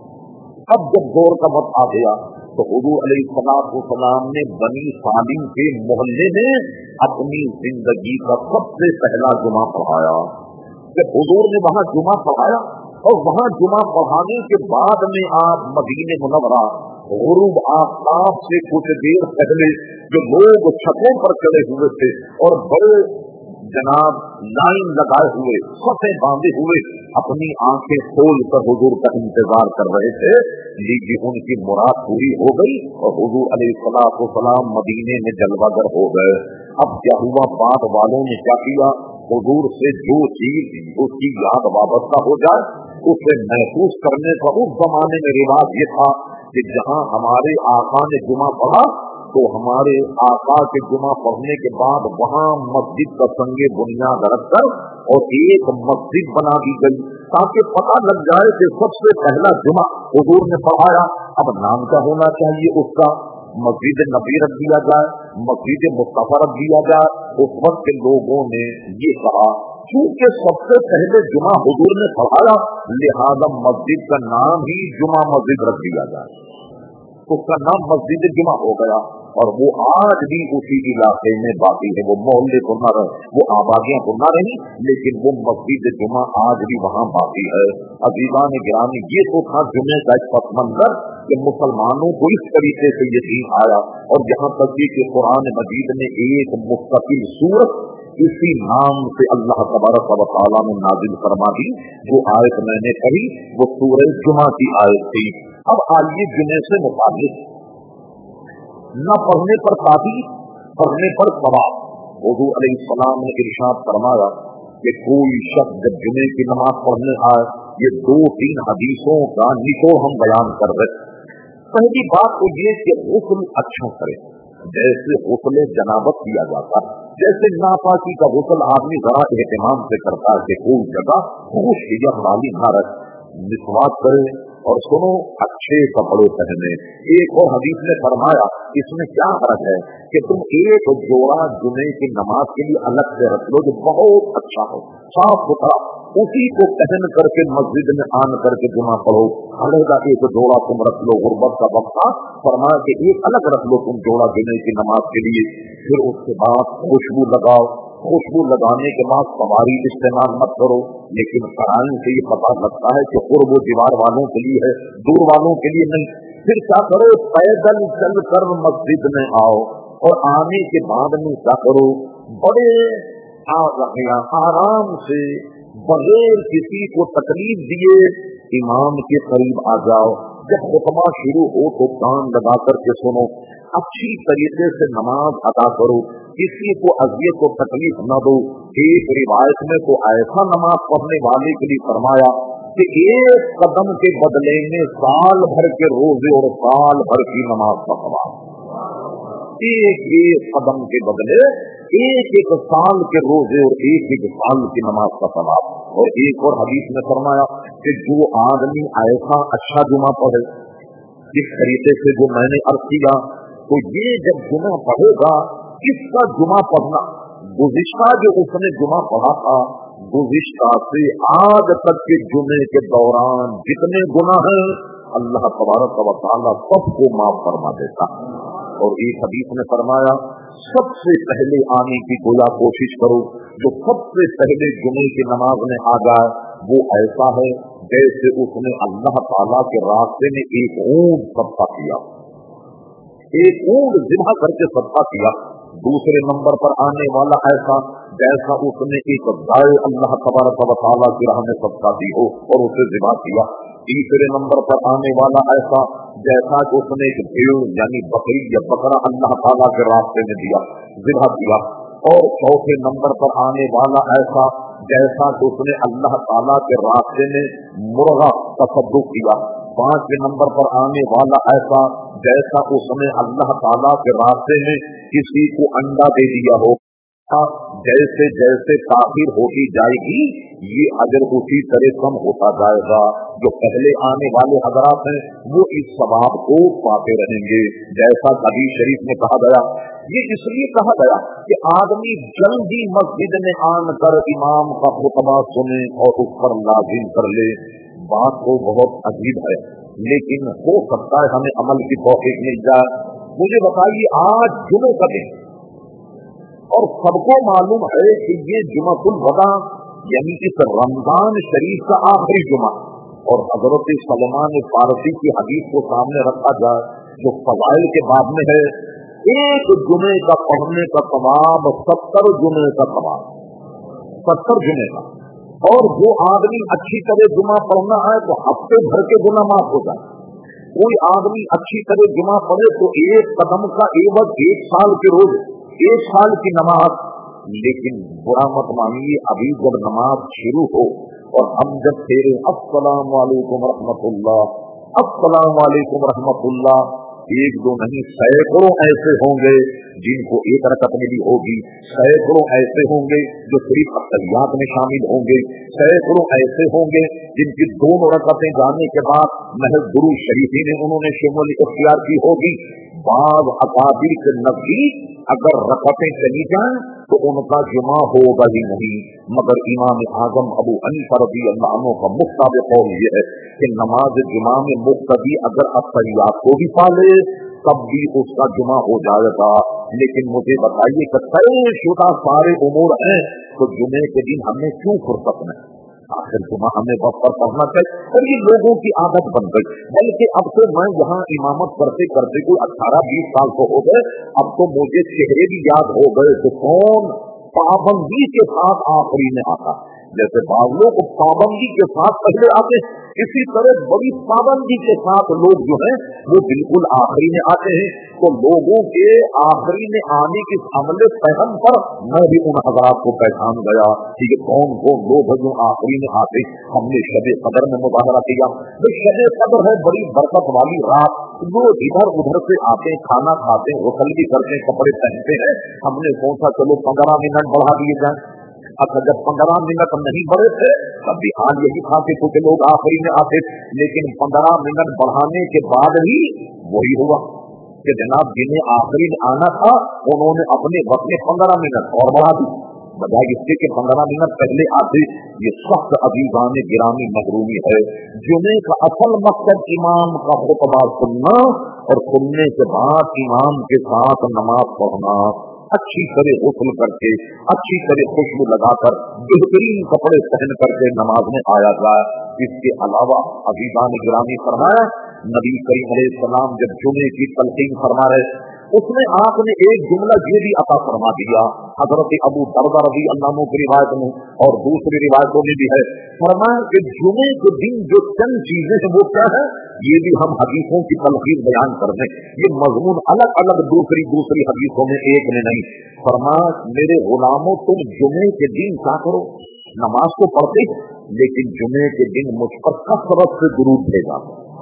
अब जब जोहर का वक्त आ गया तो हुजूर अलैहिस्सलाम ने बनी सालिम के मोहल्ले में अपनी जिंदगी का सबसे पहला जुमा पढ़ाया। کہ हुजूर ने वहां जुमा पढ़ाया और वहां जुमा पढ़ाने के बाद में आप मदीने मुनव्वरा गुरूब आफताब से कुछ देर पहले जो लोग छतों पर चढ़े हुए थे और बड़े जनाब लाइन लगाए हुए फतें बांधे हुए अपनी आंखें खोल कर हुजूर का इंतजार कर रहे थे, लीजिए उनकी मुराद पूरी हो गई और हुजूर अलैहिस्सलातु वस्सलाम मदीने में जलवागर हो गए। अब क्या हुआ, बाद वालों ने क्या किया, हुजूर से जो चीज उसकी याद वाबस्ता हो जाए उसे महसूस करने का उस जमाने में रिवाज ये था कि जहाँ हमारे आका ने जुमा पढ़ा तो हमारे आका के जुमा पढ़ने के बाद वहाँ मस्जिद का संगे बुनियाद रखकर और एक मस्जिद बना दी गई ताकि पता लग जाए कि सबसे पहला जुमा हुजूर ने पढ़ाया। अब नाम क्या होना चाहिए उसका, मस्जिद नबी रख दिया जाए, मस्जिद मुस्तफा रख दिया जाए। उस वक्त के लोगों ने ये कहा क्योंकि सबसे पहले जुमा हुजूर ने पढ़ाया लिहाजा मस्जिद का नाम ही जुमा मस्जिद रख दिया जाए, उसका नाम मस्जिद जुमा हो गया। और वो आज भी उसी इलाके में बाकी है, वो मोहल्ले को न रहे, वो आबादियां को न रही, लेकिन वो मस्जिद जुमा आज भी वहाँ बाकी है। अजीबान गिरामी, ये तो था जुमे का एक पस मंजर कि मुसलमानों को इस तरीके से यकीन आया। और यहाँ तक कि कुरान मजीद ने एक मुस्तकिल सूरत इसी नाम से अल्लाह तबारक व तआला ने नाजिल फरमा दी। जो आयत मैंने पढ़ी वो सूरह जुमा की आयत थी। अब आइए जुमे से मुताबिक न पढ़ने पर काफी, पढ़ने पर सवाब। हुजूर अलैहिस्सलाम ने इरशाद फरमाया कि कोई शख्स जब जुमे की नमाज पढ़ने आए, ये दो तीन हदीसों का निचोड़ हम बयान कर रहे। पहली बात तो ये कि गुस्ल अच्छा करे, जैसे गुस्ल जनाबत किया जाता है, जैसे नापाकी का गुस्ल आदमी जरा एहतिमाम से करता है कि कोई जगह खुशबू वाली न रहे, मिसवाक करे और सुनो अच्छे कपड़े पहने। एक और हदीस ने फरमाया इसमें क्या फर्क है कि तुम एक जोड़ा जुमे की नमाज के लिए अलग से रख लो जो बहुत अच्छा हो, साफ सुथरा, उसी को पहन करके मस्जिद में आन करके जुमा पढ़ो। अलग एक जोड़ा तुम रख लो, गुर्बत का वक्त फरमाया कि एक अलग रख लो तुम जोड़ा जुमे की नमाज के लिए। फिर उसके बाद खुशबू लगाओ, खुशबू लगाने के बाद सवारी इस्तेमाल मत करो, लेकिन कराने से ये पता लगता है कि कुर्ब दीवार वालों के लिए है, दूर वालों के लिए नहीं। फिर क्या करो, पैदल चल कर मस्जिद में आओ और आने के बाद में क्या करो, बड़े आराम से बगैर किसी को तकलीफ दिए इमाम के करीब आ जाओ। जब खुतबा शुरू हो तो कान लगा करके सुनो, अच्छी तरीके से नमाज अदा करो, किसी को अजियत को तकलीफ न दो। एक रिवायत में तो ऐसा नमाज पढ़ने वाले के लिए फरमाया कि एक कदम के बदले में साल भर के रोजे और साल भर की नमाज का सवाब। एक एक कदम के बदले एक एक साल के रोजे और एक एक साल की नमाज का सवाब। और एक और हदीस में फरमाया कि जो आदमी ऐसा अच्छा जुमा पढ़े जिस तरीके से जो मैंने अर्ज किया, तो ये जब जुमा पढ़ेगा, इसका जुमा पढ़ना गुज़िश्ता जो उसने जुमा पढ़ा था, गुज़िश्ता से आज तक के जुमे के दौरान जितने गुनाह हैं अल्लाह तबारक व तआला सबको माफ फरमा देता। और एक हदीस में फरमाया सबसे पहले आने की गोया कोशिश करो, जो सबसे पहले जुमे की नमाज में आ जाए वो ऐसा है जैसे उसने अल्लाह ताला के रास्ते में एक ऊंट सदका किया, एक ऊंट ज़िबा करके सदका किया। दूसरे नंबर पर आने वाला ऐसा जैसा उसने एक गाय अल्लाह तबारक व तआला की राह में सदका दी हो और उसे ज़िबा किया। तीसरे नंबर पर आने वाला ऐसा जैसा कि उसने एक भेड़ यानी बकरी या बकरा अल्लाह ताला के रास्ते में दिया, ज़िबा किया। और चौथे नंबर पर आने वाला ऐसा जैसा कि उसने अल्लाह ताला के रास्ते में मुर्गा तसद्दुक किया। पांचवें नंबर पर आने वाला ऐसा जैसा उसने अल्लाह ताला के रास्ते में किसी को अंडा दे दिया हो। जैसे जैसे ताखिर होती जाएगी ये अजर उसी तरह कम होता जाएगा। जो पहले आने वाले हजरात हैं वो इस सवाब को पाते रहेंगे। जैसा हदीस शरीफ में कहा गया, ये इसलिए कहा गया कि आदमी जल्दी मस्जिद में आन कर इमाम का खुतबा सुने और उस पर लाजिम कर ले। बात तो बहुत अजीब है, लेकिन हो सकता है हमें अमल की तौफीक मिल जाए। मुझे बताइए, आज जुमे का दिन और सबको मालूम है कि ये जुमातुल वदा یعنی اس رمضان شریف کا آخری جمعہ، اور حضرت سلمان فارسی کی حدیث کو سامنے رکھا جائے جو فضائل کے باب میں ہے، ایک جمعے کا پڑھنے کا ثواب ستر جمعے کا ثواب، ستر جمعے کا۔ اور جو آدمی اچھی طرح جمعہ پڑھنا ہے تو ہفتے بھر کے گناہ معاف ہو جائے۔ کوئی آدمی اچھی طرح جمعہ پڑھے تو ایک قدم کا عوض ایک سال کے روز، ایک سال کی نماز۔ لیکن برا مت مانیے، ابھی جب نماز شروع ہو اور ہم جب پھیرے السلام علیکم رحمت اللہ، السلام علیکم رحمت اللہ، ایک دو نہیں سینکڑوں ایسے ہوں گے جن کو ایک رکعت ملی ہوگی، سینکڑوں ایسے ہوں گے جو صرف التحیات میں شامل ہوں گے، سینکڑوں ایسے ہوں گے جن کی دونوں رکعتیں جانے کے بعد محض درود شریفی میں انہوں نے شمولیت اختیار کی ہوگی۔ بعض اکابر کے نزدیک اگر رکعتیں چلی جائیں تو ان کا جمعہ ہوگا ہی نہیں، مگر امام اعظم ابو حنیفہ رضی اللہ عنہ کا مختار قول یہ ہے کہ نماز جمعہ میں مقتدی اگر التحیات کو بھی پالے تب بھی اس کا جمعہ ہو جائے گا۔ لیکن مجھے بتائیے کہ طے شدہ سارے امور ہیں تو جمعے کے دن ہمیں کیوں فرصت نہیں؟ آخر جمعہ ہمیں وقت پر پڑھنا چاہیے، اور یہ لوگوں کی عادت بن گئی۔ بلکہ اب تو میں یہاں امامت کرتے کرتے کوئی اٹھارہ بیس سال کو ہو گئے، اب تو مجھے چہرے بھی یاد ہو گئے کہ کون پابندی کے ساتھ آخری میں آتا۔ جیسے بعض لوگ پابندی کے ساتھ پہلے آتے ہیں، اسی طرح بڑی پابندی کے ساتھ لوگ جو ہیں وہ بالکل آخری میں آتے ہیں۔ تو لوگوں کے آخری میں آنے کے عمل فہم پر میں بھی ان حضرات کو پہچان گیا کہ یہ کون کون لوگ ہیں جو آخری میں آتے۔ ہم نے شب قدر میں مظاہرہ کیا، شب قدر ہے بڑی برکت والی رات، لوگ ادھر ادھر سے آتے ہیں، کھانا کھاتے ہیں، غسل بھی کرتے ہیں، کپڑے پہنتے ہیں۔ ہم نے سوچا چلو پندرہ منٹ بڑھا دیے جائیں۔ اچھا جب پندرہ منٹ نہیں بڑھے تھے تب بھی حال یہی تھا کہ کچھ لوگ آخری میں آتے، لیکن پندرہ منٹ بڑھانے کے بعد ہی وہی ہوا کہ جناب جنہیں آخری میں آنا تھا انہوں نے اپنے وقت میں پندرہ منٹ اور بڑھا دی، بجائے اس کے کہ پندرہ منٹ پہلے آتے۔ یہ سخت عزیزان گرامی محرومی ہے۔ جمعے کا اصل مقصد امام کا خطبہ سننا اور سننے کے بعد امام کے ساتھ نماز پڑھنا، اچھی طرح غسل کر کے، اچھی طرح خوشبو لگا کر، بہترین کپڑے پہن کر کے نماز میں آیا جائے۔ اس کے علاوہ عزیزان گرامی فرمایا نبی کریم علیہ السلام جب جمعے کی تلقین فرما رہے اس میں آپ نے ایک جملہ یہ بھی عطا فرما دیا، حضرت ابو دردہ رضی اللہ عنہ کی روایت میں اور دوسری روایتوں میں بھی ہے، فرمایا کہ جمعے کے دن جو چند چیزیں ہیں وہ کیا ہے، یہ بھی ہم حدیثوں کی تلخیص بیان کر دیں، یہ مضمون الگ الگ دوسری دوسری حدیثوں میں ایک میں نہیں۔ فرمایا میرے غلاموں تم جمعے کے دن کیا کرو، نماز تو پڑھتے لیکن جمعے کے دن مجھ پر کثرت سے درود بھیجا،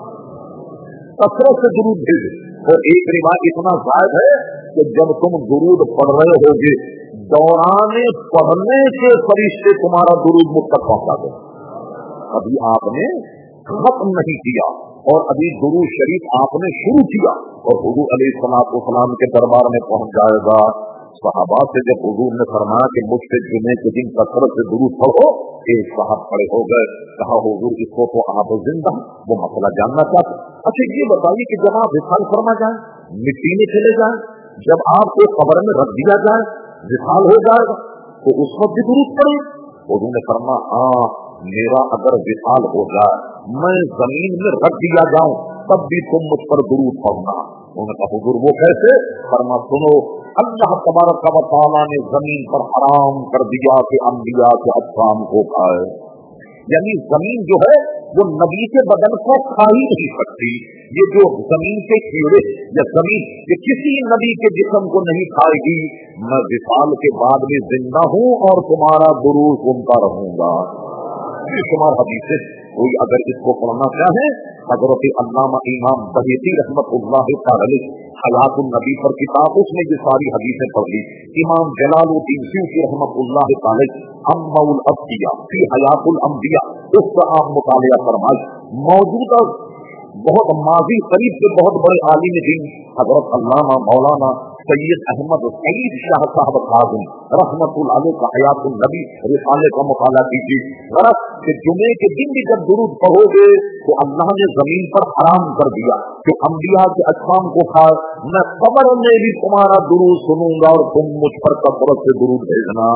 کثرت سے درود بھیجو۔ اور ایک روایت اتنا زائد ہے کہ جب تم درود پڑھ رہے ہوگے دوران پڑھنے کے فرشتے تمہارا درود مجھ تک پہنچا دیں۔ ابھی آپ نے ختم نہیں کیا اور ابھی درود شریف آپ نے شروع کیا اور حضور علیہ الصلوۃ والسلام کے دربار میں پہنچ جائے گا۔ صحابہ سے جب حضور نے فرمایا کہ مجھ سے جمعے کے دن کثرت سے درود پڑھو، ایک صاحب کھڑے ہو گئے، کہا حضور اس کو تو آپ زندہ وہ مسئلہ جاننا چاہتے۔ اچھا یہ بتائیے کہ جب آپ وصال فرما جائیں، مٹی میں چلے جائیں، جب آپ کو قبر میں رکھ دیا جائے، وصال ہو جائے گا تو اس وقت بھی درود پڑے؟ حضور نے فرمایا ہاں میرا اگر وصال ہو جائے، میں زمین میں رکھ دیا جاؤں تب بھی تم مجھ پر درود پڑھنا۔ انہوں نے کہا حضور وہ کیسے؟ فرما سنو اللہ تبارک و تعالیٰ نے زمین پر حرام کر دیا کہ انبیاء کے اجسام کو کھائے، یعنی زمین جو ہے وہ نبی کے بدن کو کھا ہی نہیں سکتی۔ یہ جو زمین کے کیڑے یا زمین یہ کسی نبی کے جسم کو نہیں کھائے گی۔ میں وصال کے بعد بھی زندہ ہوں اور تمہارا درود سنتا رہوں گا۔ یہ شمار حدیث ہے، کوئی اگر اس کو پڑھنا چاہے حضرت علامہ امام بہیتی رحمت اللہ تعالی حیات النبی پر کتاب، اس میں یہ ساری حدیثیں پڑھ لی۔ امام جلال الدین سیوطی رحمت اللہ تعالی انباء الانبیاء فی حیات الانبیاء اس کا آپ مطالعہ فرمائیں۔ موجودہ بہت ماضی قریب سے بہت بڑے عالم دین حضرت علامہ مولانا سید احمد سعید شاہ صاحب خازن رحمت اللہ علیہ کا حیات النبی رسالے کا مطالعہ کیجیے کہ جمعے کے دن بھی جب درود پڑھو گے تو اللہ نے زمین پر حرام کر دیا کہ انبیاء کے اجسام کو کھائے، میں قبر میں بھی تمہارا درود سنوں گا اور تم مجھ پر کثرت سے درود بھیجنا۔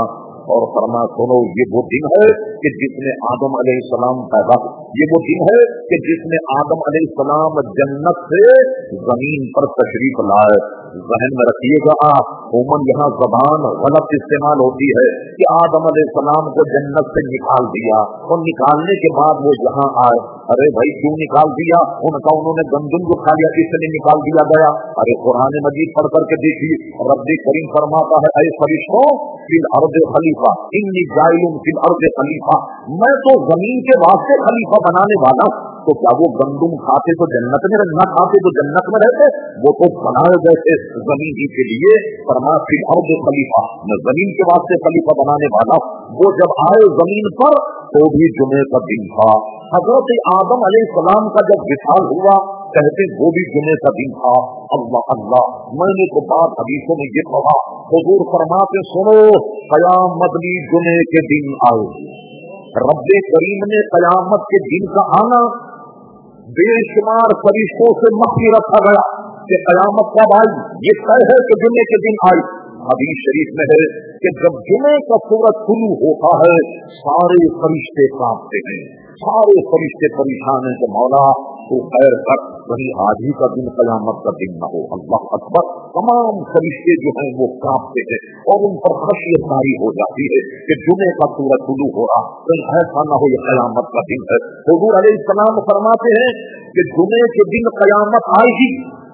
اور फरमा सुनो ये वो दिन है कि जिसमें आदम अलैहिस्सलाम पैदा, ये वो दिन है कि जिसमें आदम अलैहिस्सलाम जन्नत से जमीन पर तशरीफ लाए। जहन में रखिएगा, उमन यहाँ जबान गलत इस्तेमाल होती है कि आदम अलैहिस्सलाम को जन्नत से निकाल दिया और निकालने के बाद वो यहाँ आए। अरे भाई क्यों निकाल दिया? उनका उन्होंने गंदुम जो खा लिया इसलिए निकाल दिया गया। अरे कुरान मजीद पढ़ करके देखिए, रब्बे करीम फरमाता है ऐ फरिश्तों फिल अर्द खलीफा इन्नी जाइलुन फिल अर्द खलीफा, मैं तो जमीन के वास्ते खलीफा बनाने वाला। तो क्या वो गंदुम खाते तो जन्नत में, न खाते तो जन्नत में रहते? वो तो बनाए गए थे जमीन ही के लिए। फरमा फिल अर्द खलीफा, मैं जमीन के वास्ते खलीफा बनाने वाला। वो जब आए जमीन पर तो भी जुमे का दिन था। हजरत आदम अलैहिस्सलाम का जब विशाल हुआ कहते वो भी जुमे का दिन था। अल्लाह अल्लाह, मैंने तो बात हदीसों में ये कहा, हुजूर फरमाते सुनो कयामत भी जुमे के दिन आए। रब्बे करीम ने कयामत के दिन का आना बेशुमार फरिश्तों से मख्फी रखा गया कि कयामत कब आई, ये तय है कि जुमे के दिन आई। हदीस शरीफ में है कि जब जुमे का सूरज शुरू होता है सारे फरिश्ते कांपते हैं, सारे फरिश्ते परेशान हैं कि मौला तो खैर कर वही आज ही का दिन कयामत का दिन न हो। अल्लाह अकबर, तमाम फरिश्ते जो हैं वो कांपते हैं और उन पर खशियत तारी हो जाती है कि जुमे का सूरज शुरू हो रहा, कहीं ऐसा न हो ये कयामत का दिन है। हुजूर अलैहिस्सलाम फरमाते हैं कि जुमे के दिन कयामत आएगी,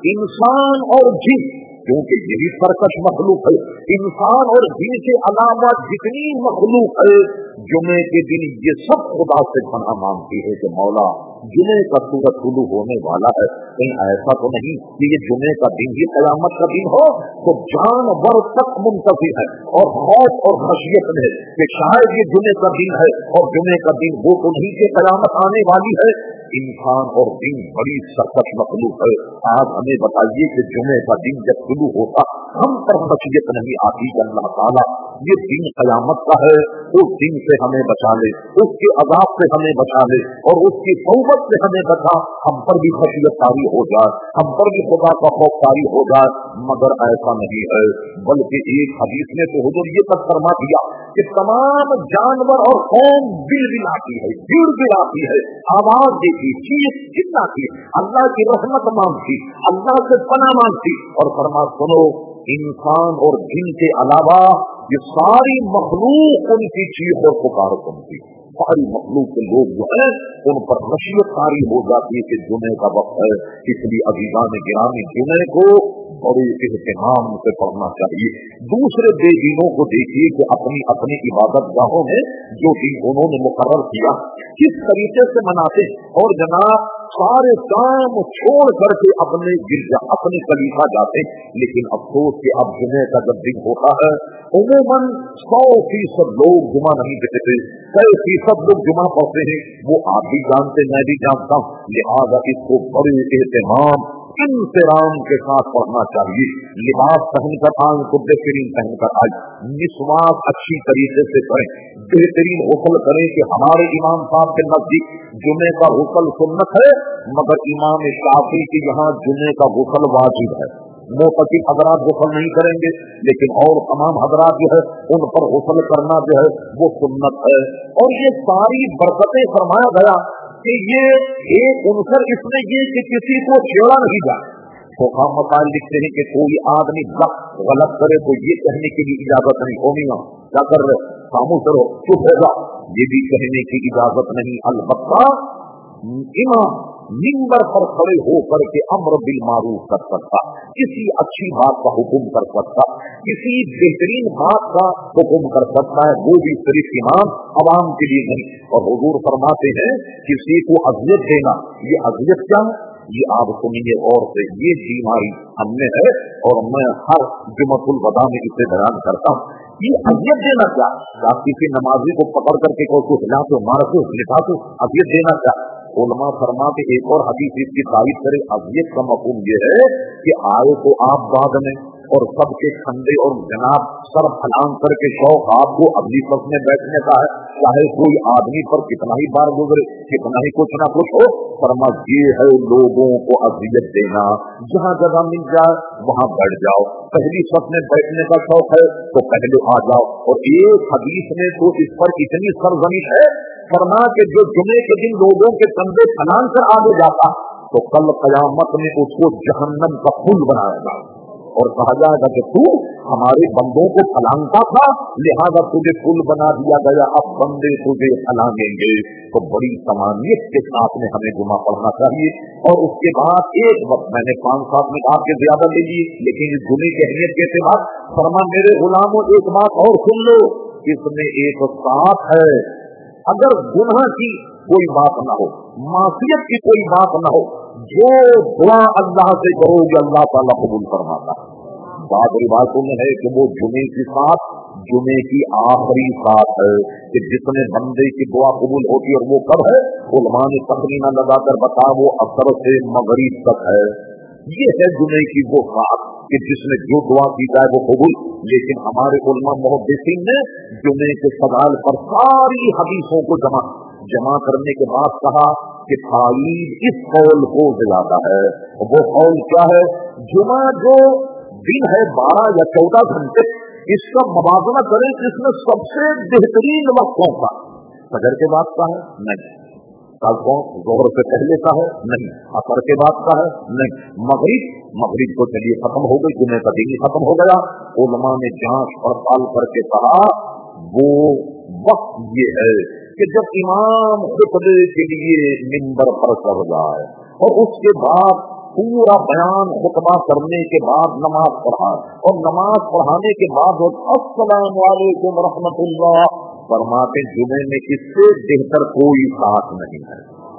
इंसान और जिन, क्योंकि यही सरकश मखलूक है, इंसान और जिन के अलावा जितनी मखलूक है जुमे के दिन ये सब खुदा से पनाह मांगती है कि मौला जुमे का सूरज शुरू होने वाला है, कहीं ऐसा तो नहीं कि ये जुमे का दिन ही कयामत का दिन हो। तो जानवर तक मुंतज़िर है और खौफ और खशियत में कि शायद ये जुमे का दिन है और जुमे का दिन वो तो नहीं कि कयामत आने वाली है। इंसान और दिन बड़ी सरकश मखलूक है। आज हमें बताइए कि जुमे का दिन जब शुरू होता हम पर खशियत नहीं आती कि अल्लाह ताला ये दिन कयामत का है, उस दिन से हमें बचा ले, उसके अज़ाब से हमें बचा ले और उसकी तौबत से हमें बचा, हम पर भी खशियत तारी हो जाए, हम पर भी खुदा का खौफ तारी हो जाए। मगर ऐसा नहीं है, बल्कि एक हदीस में तो हुजूर ये तक फरमा दिया कि तमाम जानवर और कौम बिल बिलाती है, गिड़ गिड़ाती है, आवाज देती, चीख चिल्लाती, अल्लाह की रहमत मांगती, अल्लाह से पनाह मांगती और फरमा सुनो इंसान और जिन के अलावा ये सारी मखलूक उनकी चीख और पुकार सुनती, सारी मखलूक के लोग जो है उन पर खशियत तारी हो जाती है कि जुमे का वक्त है। इसलिए अजीज़ान गिरामी जुमे को बड़े एहतमाम से पढ़ना चाहिए। दूसरे बेदीनों को देखिए कि अपनी अपनी इबादत गाहों में जो दिन उन्होंने मुकर्रर किया किस तरीके से मनाते और जनाब सारे काम छोड़ करके अपने गिरजा अपने कलीफा जाते। लेकिन अफसोस कि अब जुमे का जब दिन होता है उमूमन सौ फीसद लोग जुमा नहीं देते, कई फीसद लोग जुमा पढ़ते हैं, वो आप भी जानते मैं भी जानता हूँ। लिहाजा इसको बड़े एहतमाम इंतराम के साथ पढ़ना चाहिए। लिबास पहनकर आए तो बेहतरीन पहनकर आए, मिसवाक अच्छी तरीके से करें, बेहतरीन गुस्ल करें कि हमारे इमाम साहब के नजदीक जुमे का गुस्ल सुन्नत है, मगर इमाम शाफी के यहाँ जुमे का गुस्ल वाजिब है। मोतकिफ हजरात गुस्ल नहीं करेंगे, लेकिन और तमाम हजरात जो है उन पर गुस्ल करना जो है वो सुन्नत है। और ये सारी बरकतें फरमाया गया कि ये एक उनसर इसमें ये कि किसी को छेड़ा नहीं जाए। तो हम मकान लिखते हैं कि कोई आदमी गलत करे तो ये कहने की भी इजाजत नहीं होनी, क्या कर रहे खामोश रहो चुप होगा, ये भी कहने की इजाजत नहीं। अलबत्ता इमाम मिंबर पर खड़े होकर के अम्र बिल मारूफ कर सकता, किसी अच्छी बात का हुक्म कर सकता, किसी बेहतरीन बात का हुक्म कर सकता है, वो भी सिर्फ इमाम, अवाम के लिए नहीं। और हुजूर फरमाते हैं किसी को अज़ियत देना, ये अज़ियत क्या है ये आप सुनिए और से, ये बीमारी हमने है और मैं हर जुमतुल वदा में इसे बयान करता हूँ। ये अज़ियत देना क्या? आप किसी नमाजी को पकड़ करके कोई को हिला तो मार तो लिखा तो अज़ियत देना क्या? उलमा फरमा के एक और हदीस इसकी तारीफ करे, अज़ियत का मफ़हूम ये है कि आए तो आप बाद में اور सब के खंडे और जनाब सर फलांग करके शौक आपको अगली बस में बैठने का है, चाहे कोई आदमी पर कितना ही बार गुजरे, कितना ही कुछ ना कुछ हो, फरमा ये है लोगों को अजियत देना। जहाँ जगह मिल जाए वहाँ बैठ जाओ, पहली सफ में बैठने का शौक है तो पहले आ जाओ। और एक हदीस में तो इस पर इतनी सरजमिश है, फरमा के जो जुमे के दिन लोगों के कंधे फलांग कर आगे जाता तो कल कयामत में उसको जहन्नम का पुल बनाया जाए और कहा जाएगा कि तू हमारे बंदों को फलांगता था, लिहाजा तुझे पुल बना दिया गया, अब बंदे तुझे फलांगेंगे। तो बड़ी तमानियत के साथ में हमें जुमा पढ़ना चाहिए। और उसके बाद एक वक्त मैंने पांच सात मिनट आपके ज्यादा ले लिए, लेकिन इस जुमे की अहमियत के बाद फरमा मेरे गुलामों एक बात और सुन लो, इसमें एक साथ है, अगर गुनाह की कोई बात ना हो, मासियत की कोई बात ना हो, जो दुआ अल्लाह से करोगे अल्लाह ताला कबूल फरमाता है। बात रिवायतों में है कि वो जुमे की साथ जुमे की आखिरी साथ है कि जिसमें बंदे की दुआ कबूल होती है, और वो कब है? उलमा ने तखमीना लगाकर बता, वो असर से मगरिब तक है। ये है जुमे की वो साथ कि जिसमें जो दुआ की जाए वो कबूल। लेकिन हमारे उलमा मुहद्दिसीन ने जुमे के सवाल पर सारी हदीसों को जमा जमा करने के बाद कहा कि ताईद इस कौल को ज्यादा है। वो कौल क्या है? जुमा जो दिन है बारह या चौदह घंटे, इसका मवाजना करें कि इसमें सबसे बेहतरीन वक्त कौन सा? फजर के बाद का है? नहीं। कल कौन? जोहर से पहले का है? नहीं। असर के बाद का है? नहीं। मगरिब मगरिब तो चलिए खत्म हो गई, जुमे का दिन ही खत्म हो गया। उलमा ने जांच पड़ताल करके कहा वो वक्त ये है कि जब इमाम खुतबे के लिए मिंबर पर चढ़ जाए और उसके बाद पूरा बयान खुतबा करने के बाद नमाज पढ़ाए, और नमाज पढ़ाने के बाद अस्सलाम वालेकुम रहमतुल्लाह फरमाते, जुमे में इससे बेहतर कोई साथ नहीं है।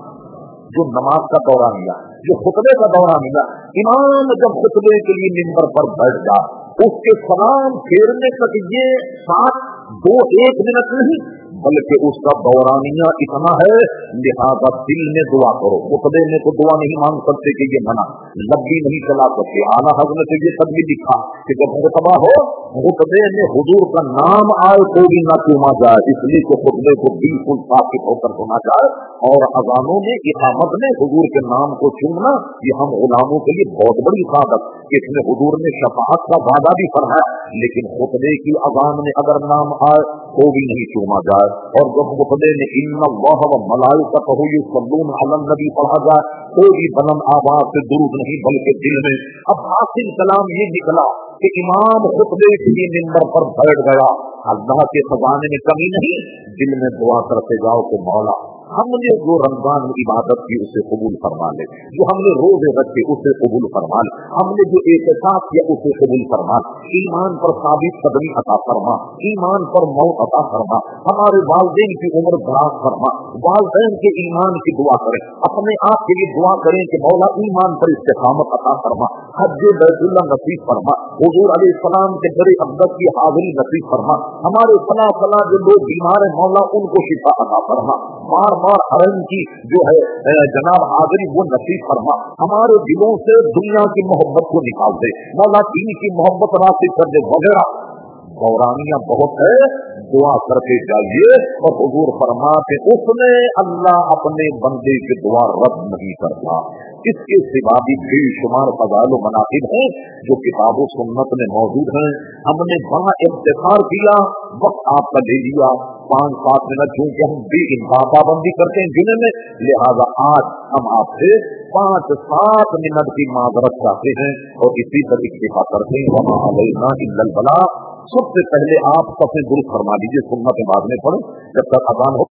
जो नमाज का दौरान मिला, जो खुतबे का दौरान मिला, इमाम जब खुतबे के लिए मिंबर पर बैठ जाए, उसके सलाम फेरने तक ये साथ दो एक मिनट नहीं, बल्कि उसका दौरानिया इतना है, लिहाजा दिल में दुआ करो। खुतबे में तो दुआ नहीं मांग सकते कि ये मना, लब्बी नहीं चला सकते। आला हज़रत ने ये तब भी लिखा कि जब खुतबा हो, खुतबे में हुजूर का नाम आए तो भी ना चूमा जाए, इसलिए कि खुतबे को बिल्कुल साकित होकर सुना जाए। और अजानों में इकामत में हुजूर के नाम को चूमना, ये हम गुलामों के लिए बहुत बड़ी सादत, इसमें हुजूर ने शफाअत का वादा भी फरमाया। लेकिन खुतबे की अजान में अगर नाम आए तो भी नहीं चूमा जाए। और जब खुतबे में इन्नल्लाह व मलाइकतहु युसल्लूना अलन नबी पढ़ा जाए तो भी बुलंद आवाज से दुरूद नहीं, बल्कि दिल में। अब हासिल कलाम ये निकला कि इमाम खुतबे के लिए मिंबर पर बैठ गया, अल्लाह के खजाने में कमी नहीं, दिल में दुआ करते जाओ कि मौला हमने जो रमजान में इबादत की उसे कबूल फरमा ले, जो हमने रोजे रखे उसे कबूल फरमा ले, हमने जो एहतिसाब किया उसे कबूल फरमा, ईमान पर साबित कदमी अता फरमा, ईमान पर मौत अता फरमा, हमारे वालिदैन की उम्र दराज फरमा, वालिदैन के ईमान की दुआ करें, अपने आप के लिए दुआ करें कि मौला ईमान पर इस्तिकामत अता फरमा, हज बैतुल्लाह नसीब फरमा, हुजूर अलैहिस्सलाम के दर अक़दस की हाजिरी नसीब फरमा, हमारे फला फला जो लोग बीमार हैं मौला उनको शिफा अता फरमा, बार बार हरम की जो है जनाब हाजिरी वो नसीब फरमा, हमारे दिलों से दुनिया की मोहब्बत को निकाल दे, मौला दीन की मोहब्बत नासिब कर दे वगैरह। दौरानियां बहुत है, दुआ करके जाइए। और हुजूर फरमाते उसने अल्लाह अपने बंदे की दुआ रद्द नहीं करता। इसके सिवा भी बेशुमार फज़ाइल व मनाक़िब हैं जो किताब व सुन्नत में मौजूद हैं। हमने बड़ा इख्तिसार किया, वक्त आपका ले लिया पाँच सात मिनट, क्योंकि हम बेइंतहा पाबंदी करते हैं जुमे में, लिहाजा आज हम आपसे पाँच सात मिनट की माजरत चाहते हैं और इसी पर इक्तिफा करते हैं। वमा अलैना इल्लल बलाग। सबसे पहले आप सबसे दुरुस्त फरमा लीजिए, सुन्नत बाद में पढ़ें जब तक अज़ान हो।